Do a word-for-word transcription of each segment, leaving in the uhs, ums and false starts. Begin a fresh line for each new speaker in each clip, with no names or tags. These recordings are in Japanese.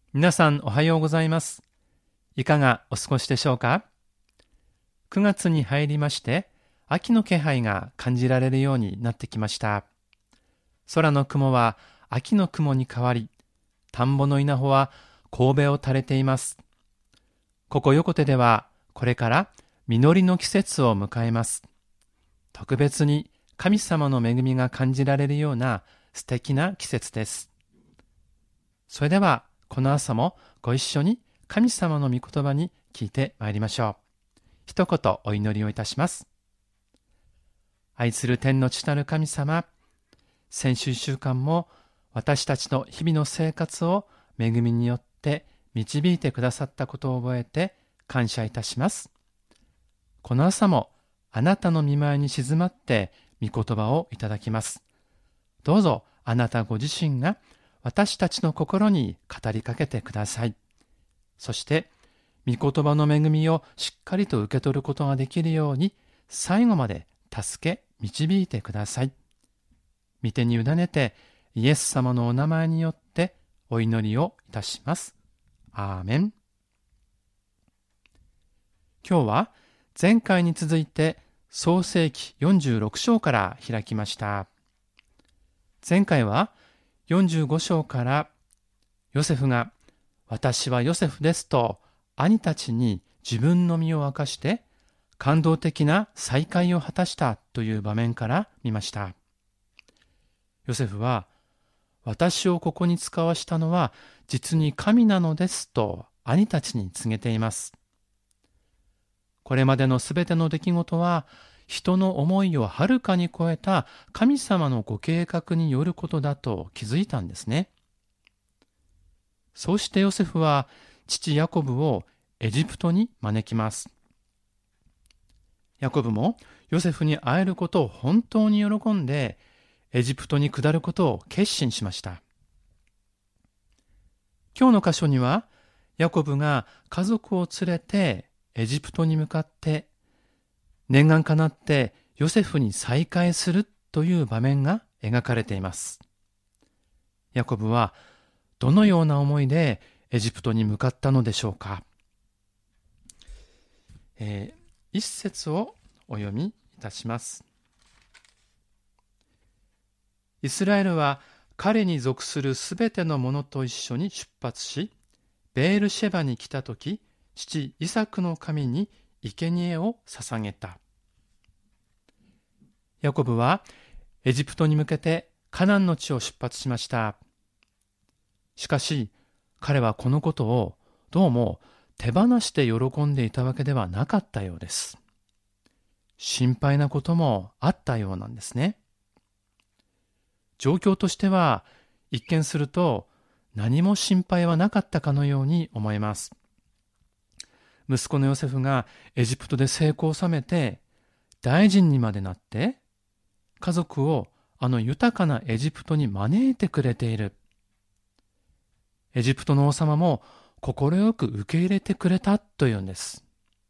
皆さんおはようございます。いかがお過ごしでしょうか？くがつに入りまして、秋の気配が感じられるようになってきました。空の雲は秋の雲に変わり、田んぼの稲穂は神戸を垂れています。ここ横手ではこれから実りの季節を迎えます。特別に神様の恵みが感じられるような素敵な季節です。それではこの朝もご一緒に神様の御言葉に聞いてまいりましょう。一言お祈りをいたします。愛する天の父なる神様、先週いっしゅうかんも私たちの日々の生活を恵みによって導いてくださったことを覚えて感謝いたします。この朝もあなたの御前に静まって御言葉をいただきます。どうぞあなたご自身が私たちの心に語りかけてください。そして御言葉の恵みをしっかりと受け取ることができるように最後まで助け導いてください。御手に委ねてイエス様のお名前によってお祈りをいたします。アーメン。今日は前回に続いて創世記よんじゅうろくしょうから開きました。前回はよんじゅうごしょうからヨセフが私はヨセフですと兄たちに自分の身を明かして感動的な再会を果たしたという場面から見ました。ヨセフは私をここに使わしたのは実に神なのですと兄たちに告げています。これまでのすべての出来事は人の思いをはるかに超えた神様のご計画によることだと気づいたんですね。そうしてヨセフは父ヤコブをエジプトに招きます。ヤコブもヨセフに会えることを本当に喜んでエジプトに下ることを決心しました。今日の箇所にはヤコブが家族を連れてエジプトに向かって念願かなってヨセフに再会するという場面が描かれています。ヤコブはどのような思いでエジプトに向かったのでしょうか。えー、一節をお読みいたします。イスラエルは彼に属するすべての者と一緒に出発し、ベールシェバに来たとき、父イサクの神に生贄を捧げた。ヤコブはエジプトに向けてカナンの地を出発しました。しかし彼はこのことをどうも手放して喜んでいたわけではなかったようです。心配なこともあったようなんですね。状況としては一見すると何も心配はなかったかのように思えます。息子のヨセフがエジプトで成功を収めて大臣にまでなって家族をあの豊かなエジプトに招いてくれている。エジプトの王様も快く受け入れてくれたというんです。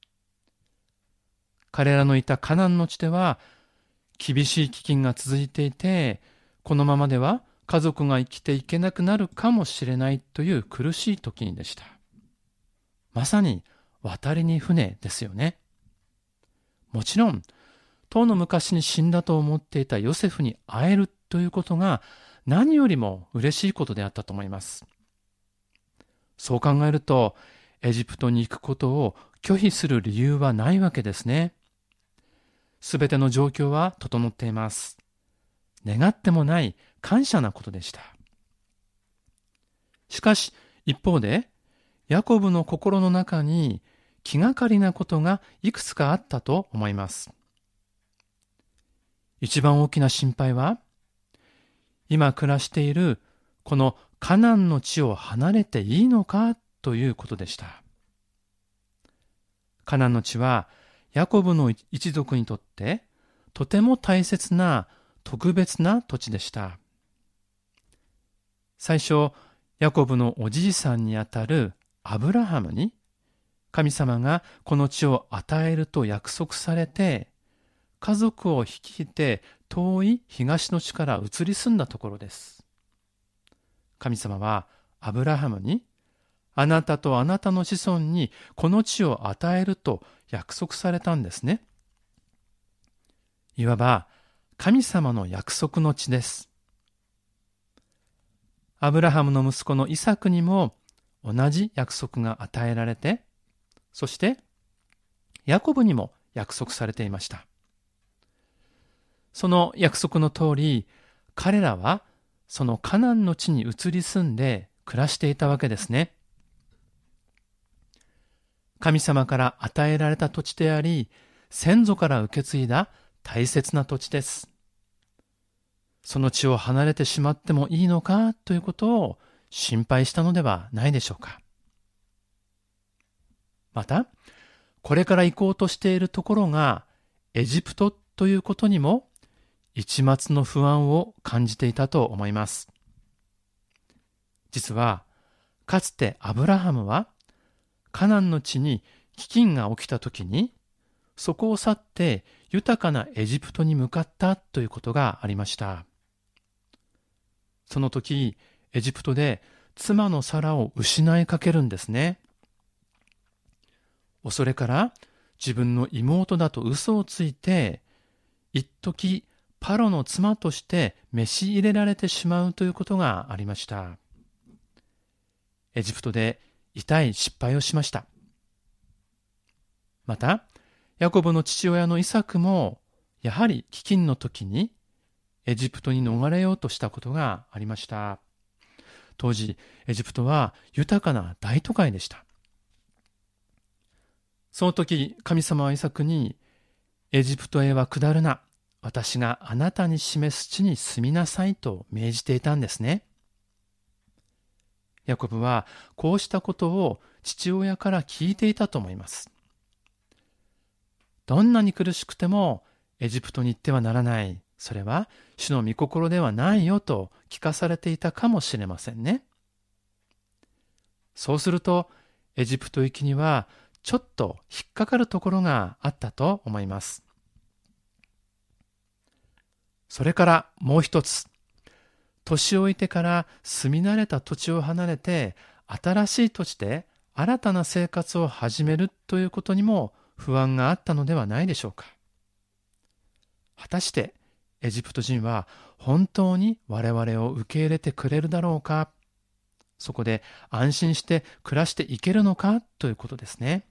彼らのいたカナンの地では厳しい飢饉が続いていて、このままでは家族が生きていけなくなるかもしれないという苦しい時にでした。まさに渡りに船ですよね。もちろんとうの昔に死んだと思っていたヨセフに会えるということが何よりも嬉しいことであったと思います。そう考えるとエジプトに行くことを拒否する理由はないわけですね。すべての状況は整っています。願ってもない感謝なことでした。しかし一方でヤコブの心の中に気がかりなことがいくつかあったと思います。一番大きな心配は今暮らしているこのカナンの地を離れていいのかということでした。カナンの地はヤコブの一族にとってとても大切な特別な土地でした。最初ヤコブのおじいさんにあたるアブラハムに神様がこの地を与えると約束されて家族を率いて遠い東の地から移り住んだところです。神様はアブラハムにあなたとあなたの子孫にこの地を与えると約束されたんですね。いわば神様の約束の地です。アブラハムの息子のイサクにも同じ約束が与えられて、そしてヤコブにも約束されていました。その約束の通り、彼らはそのカナンの地に移り住んで暮らしていたわけですね。神様から与えられた土地であり、先祖から受け継いだ大切な土地です。その地を離れてしまってもいいのかということを心配したのではないでしょうか。また、これから行こうとしているところがエジプトということにも一抹の不安を感じていたと思います。実は、かつてアブラハムはカナンの地に飢饉が起きたときに、そこを去って豊かなエジプトに向かったということがありました。その時、エジプトで妻のサラを失いかけるんですね。恐れから自分の妹だと嘘をついて、一時パロの妻として召し入れられてしまうということがありました。エジプトで痛い失敗をしました。また、ヤコブの父親のイサクも、やはり飢饉の時にエジプトに逃れようとしたことがありました。当時、エジプトは豊かな大都会でした。その時、神様はイサクに、エジプトへは下るな、私があなたに示す地に住みなさいと命じていたんですね。ヤコブはこうしたことを父親から聞いていたと思います。どんなに苦しくてもエジプトに行ってはならない。それは主の御心ではないよと聞かされていたかもしれませんね。そうするとエジプト行きにはちょっと引っかかるところがあったと思います。それからもう一つ、年老いてから住み慣れた土地を離れて新しい土地で新たな生活を始めるということにも不安があったのではないでしょうか。果たしてエジプト人は本当に我々を受け入れてくれるだろうか、そこで安心して暮らしていけるのかということですね。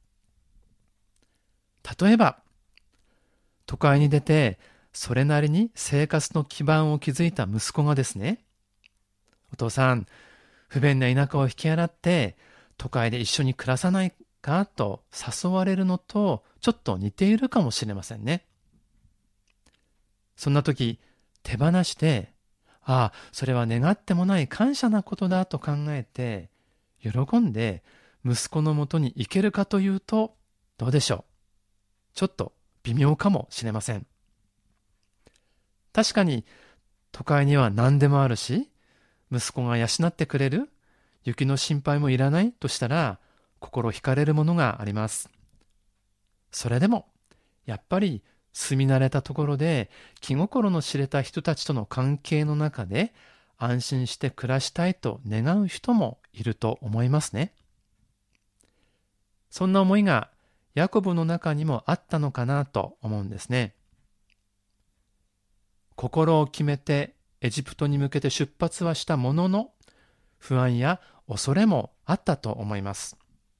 例えば、都会に出てそれなりに生活の基盤を築いた息子がですね、お父さん、不便な田舎を引き払って都会で一緒に暮らさないかと誘われるのとちょっと似ているかもしれませんね。そんな時、手放して、ああ、それは願ってもない感謝なことだと考えて、喜んで息子のもとに行けるかというと、どうでしょう。ちょっと微妙かもしれません。確かに都会には何でもあるし、息子が養ってくれる、雪の心配もいらないとしたら心惹かれるものがあります。それでもやっぱり住み慣れたところで気心の知れた人たちとの関係の中で安心して暮らしたいと願う人もいると思いますね。そんな思いがヤコブの中にもあったのかなと思うんですね。心を決めてエジプトに向けて出発はしたものの、不安や恐れもあったと思います。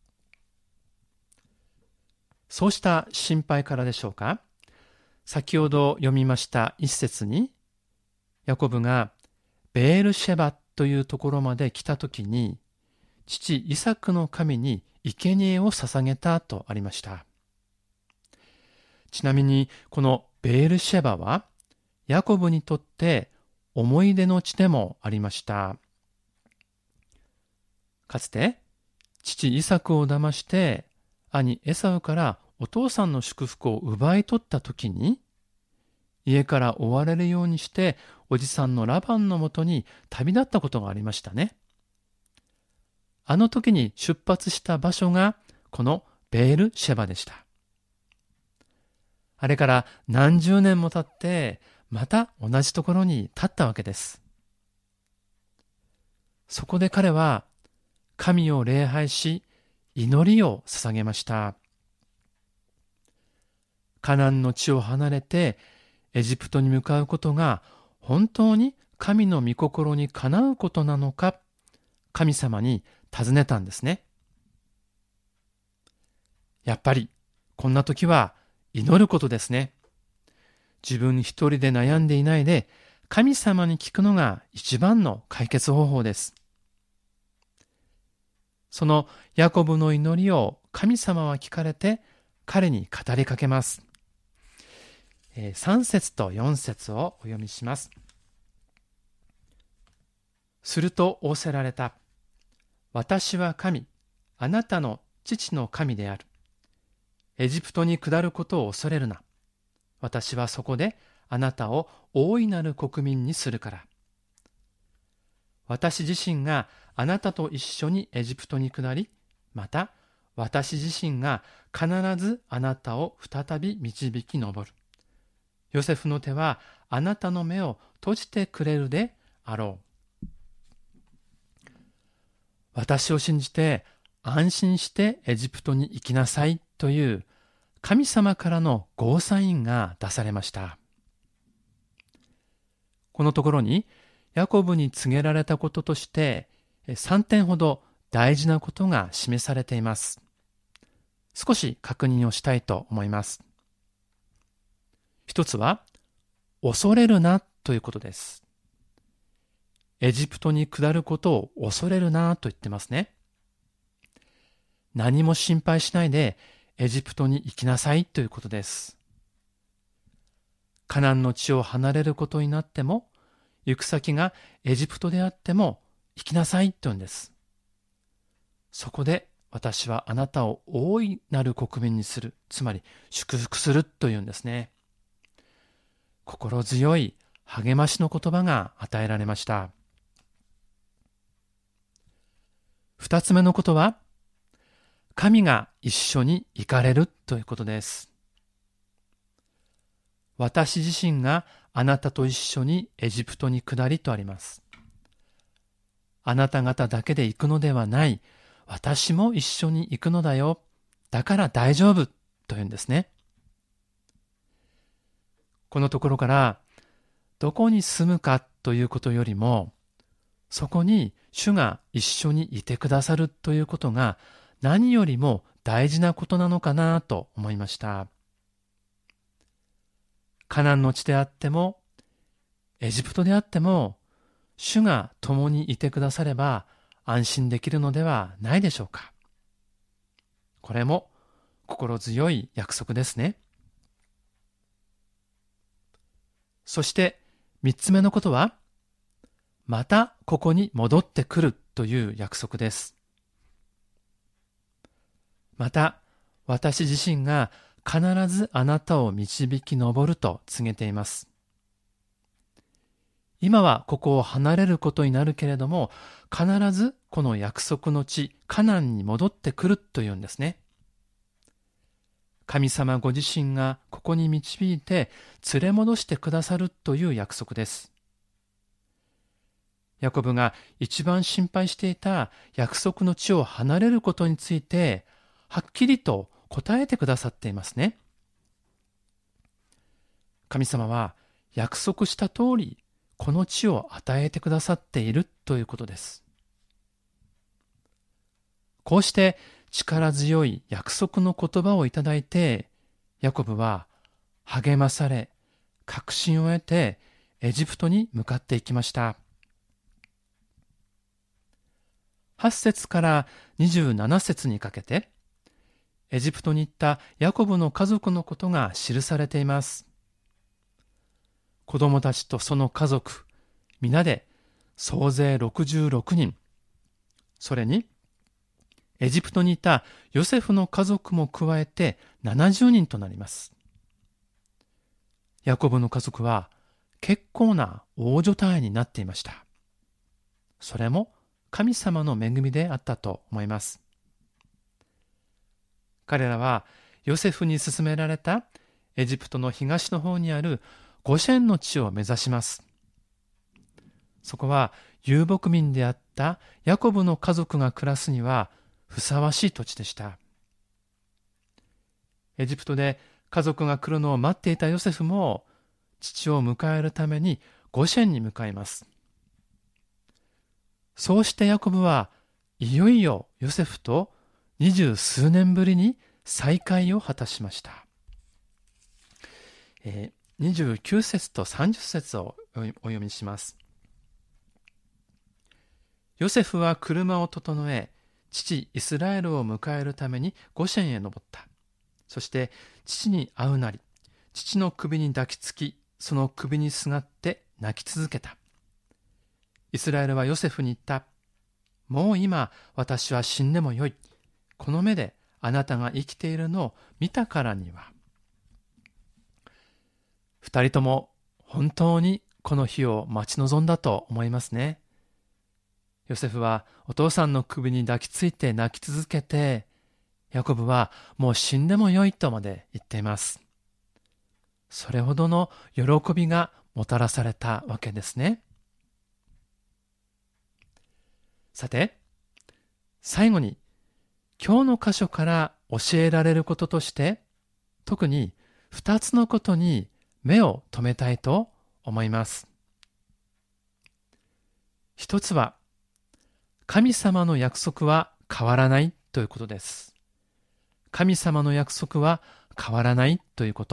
そうした心配からでしょうか、先ほど読みました一節に、ヤコブがベールシェバというところまで来たときに、父イサクの神に生贄を捧げたとありました。ちなみにこのベールシェバはヤコブにとって思い出の地でもありました。かつて父イサクを騙して兄エサウからお父さんの祝福を奪い取ったときに、家から追われるようにしておじさんのラバンのもとに旅立ったことがありましたね。あの時に出発した場所がこのベールシェバでした。あれから何十年も経ってまた同じところに立ったわけです。そこで彼は神を礼拝し、祈りを捧げました。カナンの地を離れてエジプトに向かうことが本当に神の御心にかなうことなのか、神様に尋ねたんですね。やっぱりこんな時は祈ることですね。自分一人で悩んでいないで、神様に聞くのが一番の解決方法です。そのヤコブの祈りを神様は聞かれて、彼に語りかけます。さん節とよん節をお読みします。すると仰せられた。私は神、あなたの父の神である。エジプトに下ることを恐れるな。私はそこであなたを大いなる国民にするから。私自身があなたと一緒にエジプトに下り、また私自身が必ずあなたを再び導き上る。ヨセフの手はあなたの目を閉じてくれるであろう。私を信じて安心してエジプトに行きなさいという神様からのゴーサインが出されました。このところにヤコブに告げられたこととしてさんてんほど大事なことが示されています。少し確認をしたいと思います。一つは、恐れるなということです。エジプトに下ることを恐れるなと言ってますね。何も心配しないでエジプトに行きなさいということです。カナンの地を離れることになっても、行く先がエジプトであっても行きなさいと言うんです。そこで私はあなたを大いなる国民にする、つまり祝福するというんですね。心強い励ましの言葉が与えられました。二つ目のことは、神が一緒に行かれるということです。私自身があなたと一緒にエジプトに下りとあります。あなた方だけで行くのではない、私も一緒に行くのだよ。だから大丈夫というんですね。このところからどこに住むかということよりも、そこに主が一緒にいてくださるということが何よりも大事なことなのかなと思いました。カナンの地であってもエジプトであっても、主が共にいてくだされば安心できるのではないでしょうか。これも心強い約束ですね。そして三つ目のことは、またここに戻ってくるという約束です。また私自身が必ずあなたを導き上ると告げています。今はここを離れることになるけれども、必ずこの約束の地カナンに戻ってくるというんですね。神様ご自身がここに導いて連れ戻してくださるという約束です。ヤコブが一番心配していた約束の地を離れることについて、はっきりと答えてくださっていますね。神様は約束した通り、この地を与えてくださっているということです。こうして力強い約束の言葉をいただいて、ヤコブは励まされ、確信を得てエジプトに向かっていきました。はち節からにじゅうなな節にかけて、エジプトに行ったヤコブの家族のことが記されています。子供たちとその家族、皆で総勢ろくじゅうろくにん、それにエジプトにいたヨセフの家族も加えてななじゅうにんとなります。ヤコブの家族は結構な大所帯になっていました。それも神様の恵みであったと思います。彼らはヨセフに勧められたエジプトの東の方にあるゴシェンの地を目指します。そこは遊牧民であったヤコブの家族が暮らすにはふさわしい土地でした。エジプトで家族が来るのを待っていたヨセフも、父を迎えるためにゴシェンに向かいます。そうしてヤコブはいよいよヨセフと二十数年ぶりに再会を果たしました。えー、にじゅうきゅう節とさんじゅう節をお読みします。ヨセフは車を整え、父イスラエルを迎えるためにゴシェンへ登った。そして父に会うなり、父の首に抱きつき、その首にすがって泣き続けた。イスラエルはヨセフに言った。もう今私は死んでもよい。この目であなたが生きているのを見たからには。二人とも本当にこの日を待ち望んだと思いますね。ヨセフはお父さんの首に抱きついて泣き続けて、ヤコブはもう死んでもよいとまで言っています。それほどの喜びがもたらされたわけですね。さて、最後に今日の箇所から教えられることとして、特に二つのことに目を留めたいと思います。一つは、神様の約束は変わらないということです。神様の約束は変わらないということ。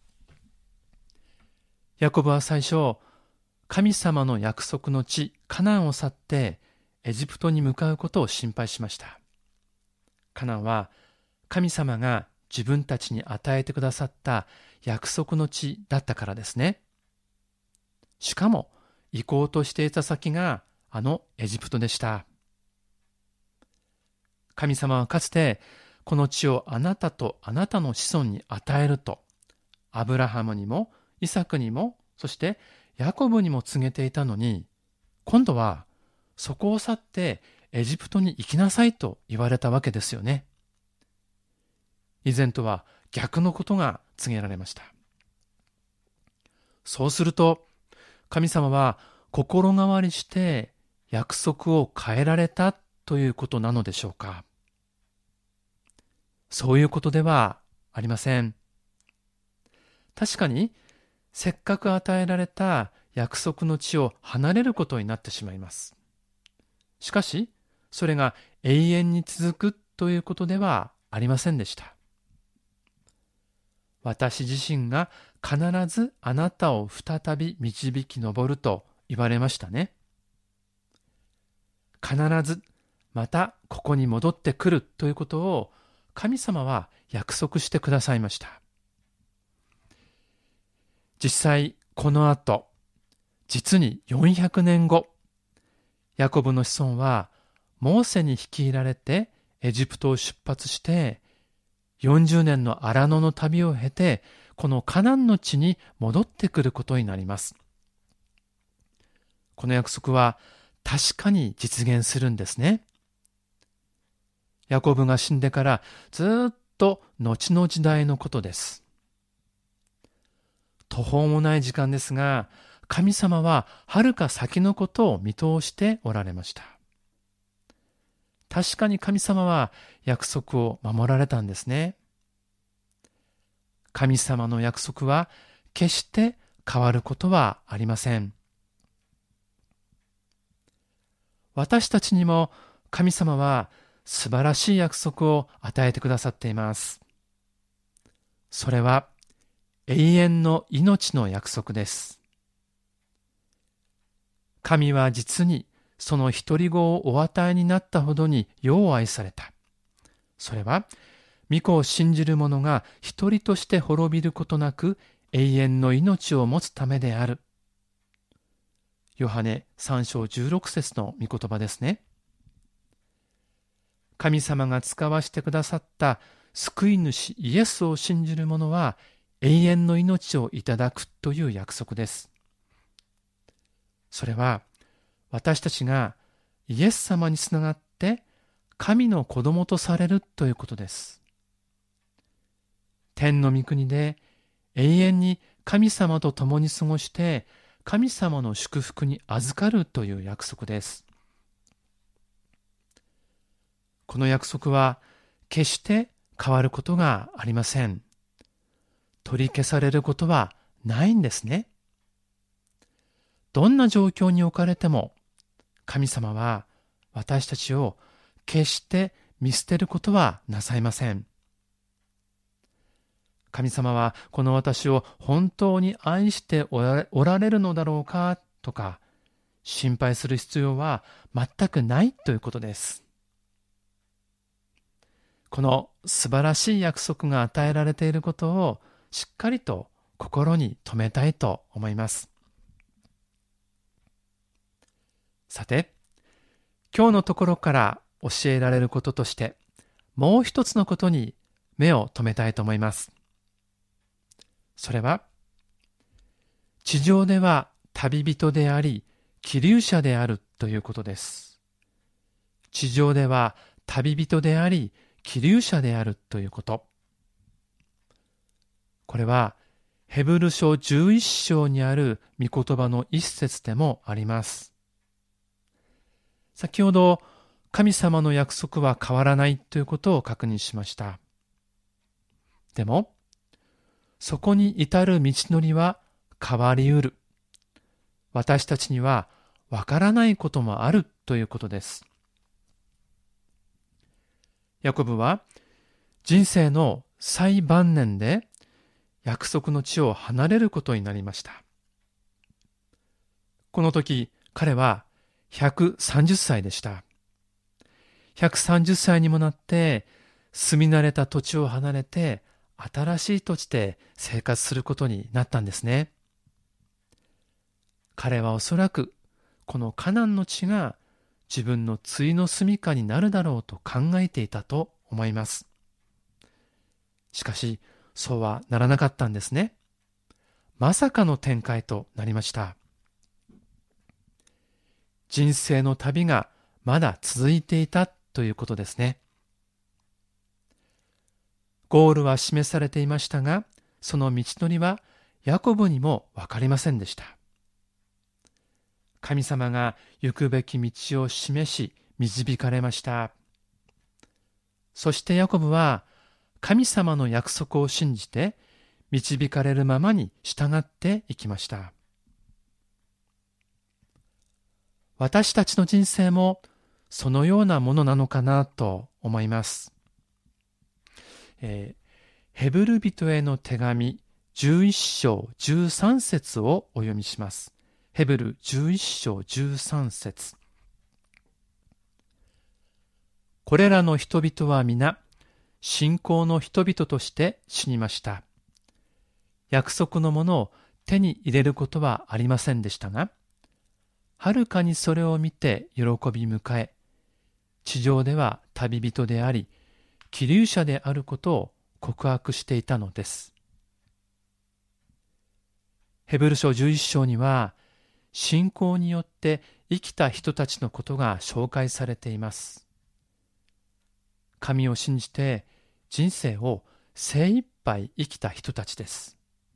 ヤコブは最初、神様の約束の地、カナンを去ってエジプトに向かうことを心配しました。カナンは神様が自分たちに与えてくださった約束の地だったからですね。しかも行こうとしていた先があのエジプトでした。神様はかつてこの地をあなたとあなたの子孫に与えると、アブラハムにもイサクにも、そしてヤコブにも告げていたのに、今度はそこを去ってエジプトに行きなさいと言われたわけですよね。以前とは逆のことが告げられました。そうすると、神様は心変わりして約束を変えられたということなのでしょうか。そういうことではありません。確かに、せっかく与えられた約束の地を離れることになってしまいます。しかし、それが永遠に続くということではありませんでした。私自身が必ずあなたを再び導き上ると言われましたね。必ずまたここに戻ってくるということを神様は約束してくださいました。実際この後、実によんひゃくねんご、ヤコブの子孫はモーセに率いられてエジプトを出発してよんじゅうねんの荒野の旅を経てこのカナンの地に戻ってくることになります。この約束は確かに実現するんですね。ヤコブが死んでからずっと後の時代のことです。途方もない時間ですが、神様は遥か先のことを見通しておられました。確かに神様は約束を守られたんですね。神様の約束は決して変わることはありません。私たちにも神様は素晴らしい約束を与えてくださっています。それは永遠の命の約束です。神は実にその一人子をお与えになったほどによう愛された。それは御子を信じる者が一人として滅びることなく永遠の命を持つためである。ヨハネさん章じゅうろく節の御言葉ですね。神様が使わしてくださった救い主イエスを信じる者は永遠の命をいただくという約束です。それは私たちがイエス様につながって神の子供とされるということです。天の御国で永遠に神様と共に過ごして神様の祝福に預かるという約束です。この約束は決して変わることがありません。取り消されることはないんですね。どんな状況に置かれても、神様は私たちを決して見捨てることはなさいません。神様はこの私を本当に愛しておられ、おられるのだろうかとか心配する必要は全くないということです。この素晴らしい約束が与えられていることをしっかりと心に留めたいと思います。さて、今日のところから教えられることとして、もう一つのことに目を留めたいと思います。それは、地上では旅人であり、寄留者であるということです。地上では旅人であり、寄留者であるということ。これは、ヘブル書じゅういっ章にある御言葉の一節でもあります。先ほど、神様の約束は変わらないということを確認しました。でも、そこに至る道のりは変わりうる。私たちにはわからないこともあるということです。ヤコブは人生の最晩年で約束の地を離れることになりました。この時、彼はひゃくさんじゅっさいでした。ひゃくさんじゅっさいにもなって住み慣れた土地を離れて新しい土地で生活することになったんですね。彼はおそらくこのカナンの地が自分の終の住処になるだろうと考えていたと思います。しかしそうはならなかったんですね。まさかの展開となりました。人生の旅がまだ続いていたということですね。ゴールは示されていましたが、その道のりはヤコブにもわかりませんでした。神様が行くべき道を示し、導かれました。そしてヤコブは神様の約束を信じて、導かれるままに従っていきました。私たちの人生もそのようなものなのかなと思います。えー、ヘブル人への手紙じゅういっ章じゅうさん節をお読みします。ヘブルじゅういっ章じゅうさん節。これらの人々は皆信仰の人々として死にました。約束のものを手に入れることはありませんでしたが、はるかにそれを見て喜び迎え、地上では旅人であり、寄留者であることを告白していたのです。ヘブル書じゅういっ章には、信仰によって生きた人たちのことが紹介されています。神を信じて人生を精一杯生きた人たちです。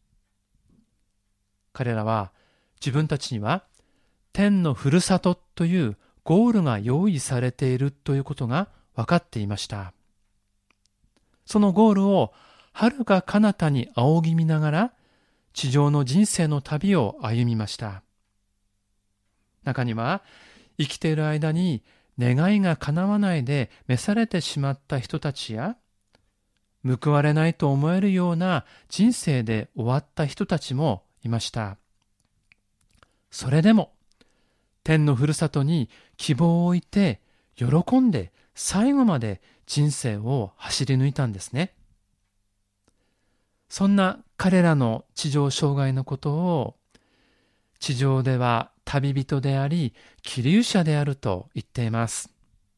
彼らは自分たちには天のふるさとというゴールが用意されているということが分かっていました。そのゴールを遥か彼方に仰ぎ見ながら地上の人生の旅を歩みました。中には生きている間に願いが叶わないで召されてしまった人たちや、報われないと思えるような人生で終わった人たちもいました。それでも天のふるさとに希望を置いて喜んで最後まで人生を走り抜いたんですね。そんな彼らの地上生涯のことを地上では旅人であり寄留者であると言っています。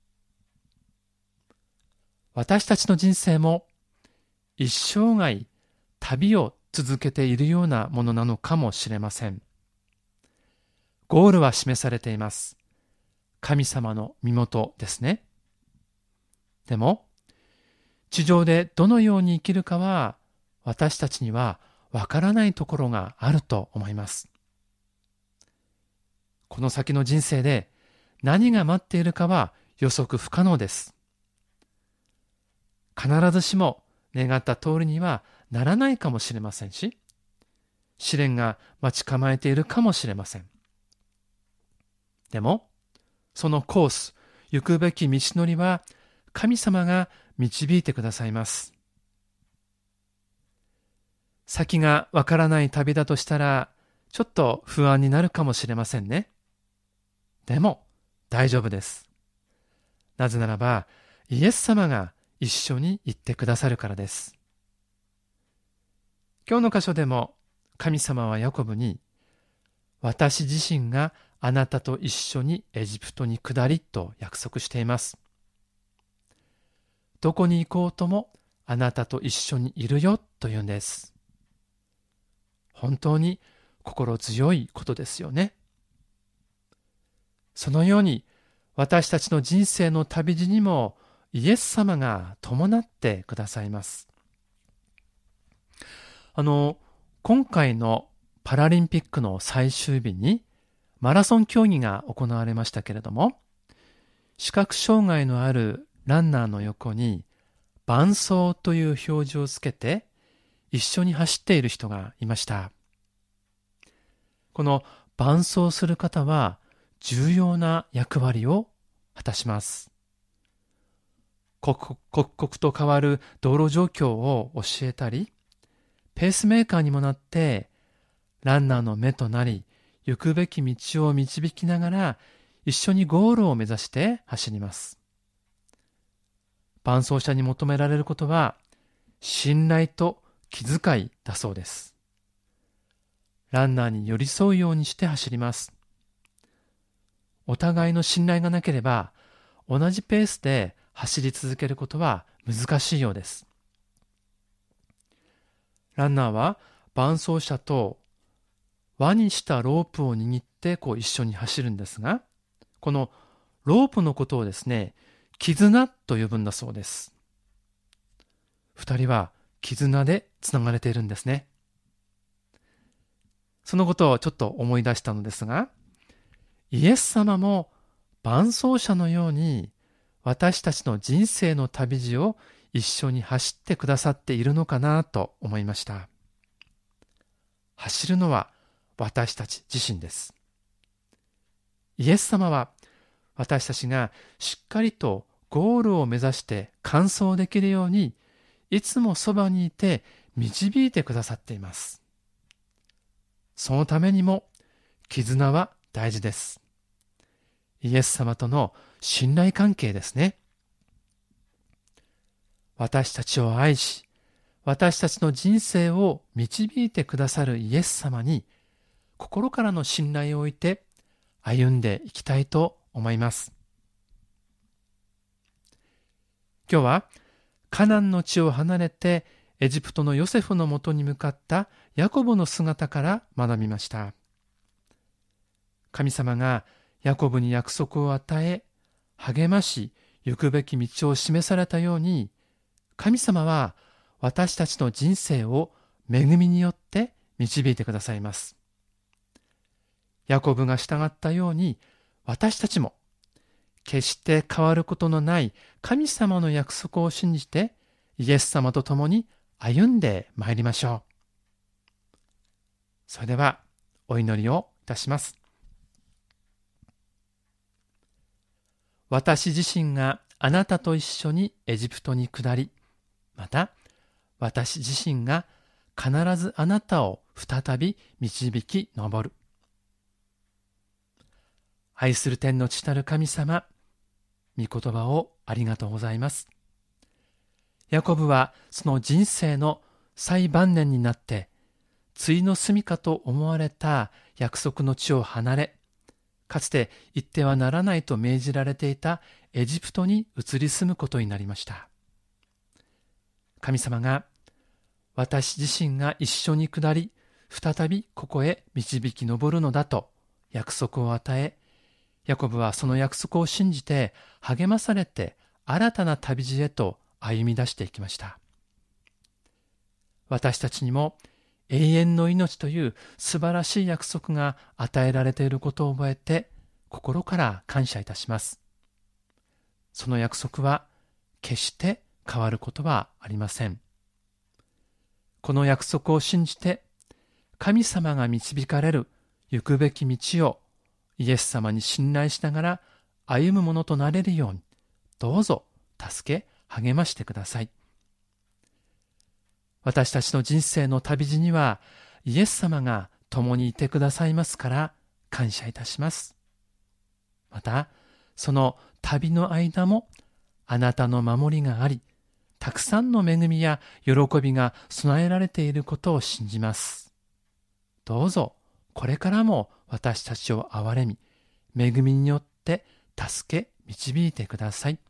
私たちの人生も一生涯旅を続けているようなものなのかもしれません。ゴールは示されています。神様の身元ですね。でも地上でどのように生きるかは私たちにはわからないところがあると思います。 この先の人生で何が待っているかは予測不可能です。必ずしも願った通りにはならないかもしれませんし、試練が待ち構えているかもしれません。でも、そのコース、行くべき道のりは神様が導いてくださいます。先がわからない旅だとしたら、ちょっと不安になるかもしれませんね。でも、大丈夫です。なぜならば、イエス様が一緒に行ってくださるからです。今日の箇所でも、神様はヤコブに、私自身があなたと一緒にエジプトに下りと約束しています。どこに行こうともあなたと一緒にいるよというんです。本当に心強いことですよね。そのように私たちの人生の旅路にもイエス様が伴ってくださいます。あの、今回のパラリンピックの最終日にマラソン競技が行われましたけれども、視覚障害のあるランナーの横に伴走という表示をつけて一緒に走っている人がいました。この伴走する方は重要な役割を果たします。刻々と変わる道路状況を教えたり、ペースメーカーにもなってランナーの目となり、行くべき道を導きながら一緒にゴールを目指して走ります。伴走者に求められることは信頼と気遣いだそうです。ランナーに寄り添うようにして走ります。お互いの信頼がなければ同じペースで走り続けることは難しいようです。ランナーは伴走者と輪にしたロープを握ってこう一緒に走るんですが、このロープのことをですね、絆と呼ぶんだそうです。二人は絆でつながれているんですね。そのことをちょっと思い出したのですが、イエス様も伴走者のように私たちの人生の旅路を一緒に走ってくださっているのかなと思いました。走るのは私たち自身です。イエス様は私たちがしっかりとゴールを目指して完走できるようにいつもそばにいて導いてくださっています。そのためにも絆は大事です。イエス様との信頼関係ですね。私たちを愛し、私たちの人生を導いてくださるイエス様に心からの信頼を置いて歩んでいきたいと思います。今日はカナンの地を離れてエジプトのヨセフのもとに向かったヤコブの姿から学びました。神様がヤコブに約束を与え、励まし、行くべき道を示されたように、神様は私たちの人生を恵みによって導いてくださいます。ヤコブが従ったように、私たちも決して変わることのない神様の約束を信じて、イエス様と共に歩んでまいりましょう。それではお祈りをいたします。私自身があなたと一緒にエジプトに下り、また私自身が必ずあなたを再び導き上る。愛する天の父なる神様、御言葉をありがとうございます。ヤコブはその人生の最晩年になって、終の住処と思われた約束の地を離れ、かつて行ってはならないと命じられていたエジプトに移り住むことになりました。神様が私自身が一緒に下り、再びここへ導き上るのだと約束を与え、ヤコブはその約束を信じて励まされて新たな旅路へと歩み出していきました。私たちにも永遠の命という素晴らしい約束が与えられていることを覚えて、心から感謝いたします。その約束は決して変わることはありません。この約束を信じて、神様が導かれる行くべき道をイエス様に信頼しながら歩むものとなれるように、どうぞ助け励ましてください。私たちの人生の旅路にはイエス様が共にいてくださいますから感謝いたします。また、その旅の間もあなたの守りがあり、たくさんの恵みや喜びが備えられていることを信じます。どうぞこれからも私たちを憐れみ、恵みによって助け導いてください。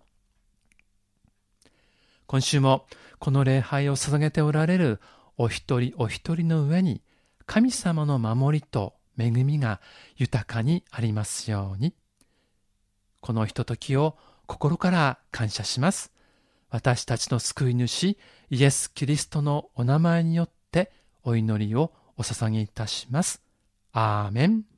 今週もこの礼拝を捧げておられるお一人お一人の上に神様の守りと恵みが豊かにありますように。このひとときを心から感謝します。私たちの救い主イエス・キリストのお名前によってお祈りをお捧げいたします。アーメン。